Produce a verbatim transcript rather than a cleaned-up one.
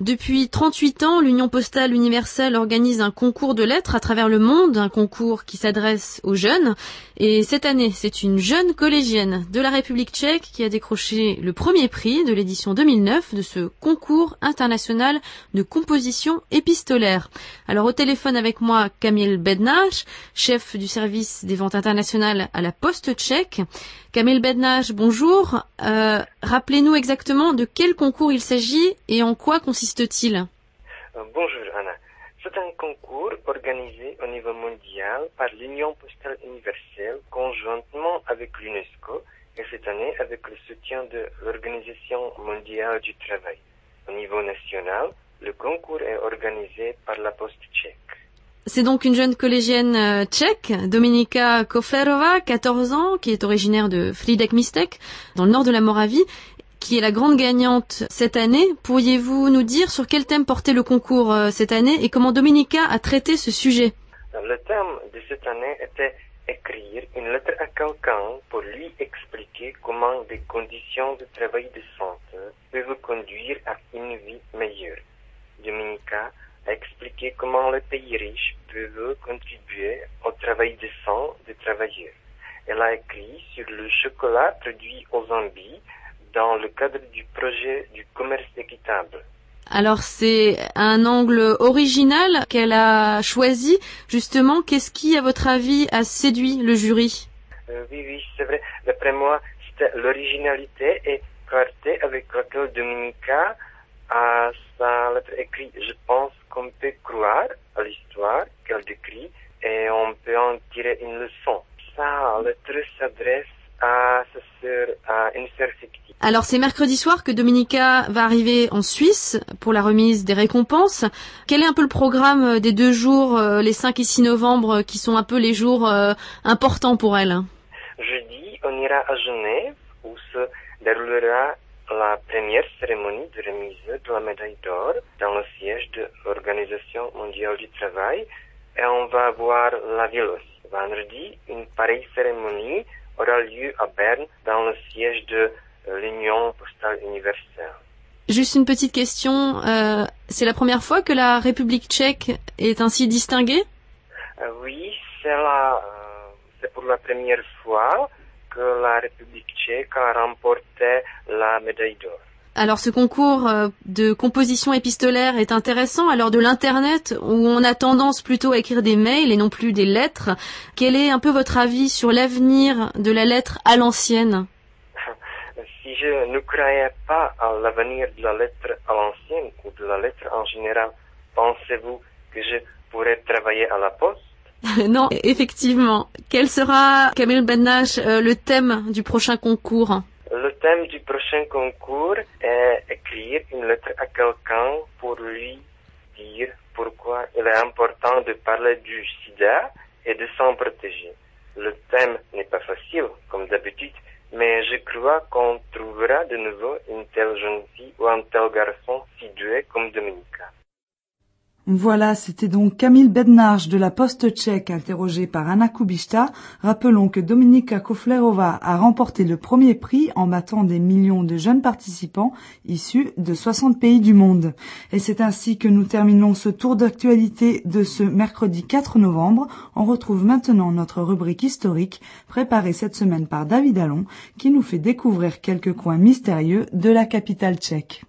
Depuis trente-huit ans, l'Union postale universelle organise un concours de lettres à travers le monde, un concours qui s'adresse aux jeunes. Et cette année, c'est une jeune collégienne de la République tchèque qui a décroché le premier prix de l'édition deux mille neuf de ce concours international de composition épistolaire. Alors au téléphone avec moi, Kamil Bednář, chef du service des ventes internationales à la Poste tchèque. Kamil Bednář, bonjour. Euh, rappelez-nous exactement de quel concours il s'agit et en quoi consiste-t-il? Euh, bonjour Anna. C'est un concours organisé au niveau mondial par l'Union postale universelle conjointement avec l'UNESCO et cette année avec le soutien de l'Organisation mondiale du travail. Au niveau national, le concours est organisé par la Poste tchèque. C'est donc une jeune collégienne euh, tchèque, Dominika Koflerova, quatorze ans, qui est originaire de Frýdek Místek, dans le nord de la Moravie, qui est la grande gagnante cette année. Pourriez-vous nous dire sur quel thème portait le concours euh, cette année et comment Dominika a traité ce sujet? Le thème de cette année était écrire une lettre à quelqu'un pour lui expliquer comment des conditions de travail décentes peuvent conduire à une vie meilleure. Dominika a expliqué comment les pays riches peuvent contribuer au travail décent des travailleurs. Elle a écrit sur le chocolat produit au Zambie dans le cadre du projet du commerce équitable. Alors c'est un angle original qu'elle a choisi. Justement, qu'est-ce qui, à votre avis, a séduit le jury? euh, Oui, oui, c'est vrai. D'après moi, c'était l'originalité et clarté avec laquelle Dominika a sa lettre écrite. Je pense qu'on peut croire à l'histoire qu'elle décrit et on peut en tirer une leçon. Sa lettre s'adresse à sa sœur, à une sœur fictive. Alors c'est mercredi soir que Dominika va arriver en Suisse pour la remise des récompenses. Quel est un peu le programme des deux jours, les cinq et six novembre, qui sont un peu les jours euh, importants pour elle? Jeudi, on ira à Genève où se déroulera la première cérémonie de remise de la médaille d'or dans le siège de l'Organisation mondiale du travail et on va voir la ville aussi. Vendredi, une pareille cérémonie aura lieu à Berne dans le siège de l'Union postale universelle. Juste une petite question, euh, c'est la première fois que la République tchèque est ainsi distinguée? euh, Oui, c'est, la, euh, c'est pour la première fois que la République tchèque a remporté la médaille d'or. Alors ce concours euh, de composition épistolaire est intéressant à l'heure de l'Internet où on a tendance plutôt à écrire des mails et non plus des lettres. Quel est un peu votre avis sur l'avenir de la lettre à l'ancienne? Si je ne croyais pas à l'avenir de la lettre à l'ancienne ou de la lettre en général, pensez-vous que je pourrais travailler à la poste? Non, effectivement. Quel sera, Kamil Bednář, euh, le thème du prochain concours? Le thème du prochain concours est écrire une lettre à quelqu'un pour lui dire pourquoi il est important de parler du sida et de s'en protéger. Le thème n'est pas facile, comme d'habitude, mais je crois qu'on trouvera de nouveau une telle jeune fille ou un tel garçon si doué comme Dominika. Voilà, c'était donc Kamil Bednář de la Poste tchèque interrogé par Anna Kubishta. Rappelons que Dominika Koflerova a remporté le premier prix en battant des millions de jeunes participants issus de soixante pays du monde. Et c'est ainsi que nous terminons ce tour d'actualité de ce mercredi quatre novembre. On retrouve maintenant notre rubrique historique préparée cette semaine par David Allon qui nous fait découvrir quelques coins mystérieux de la capitale tchèque.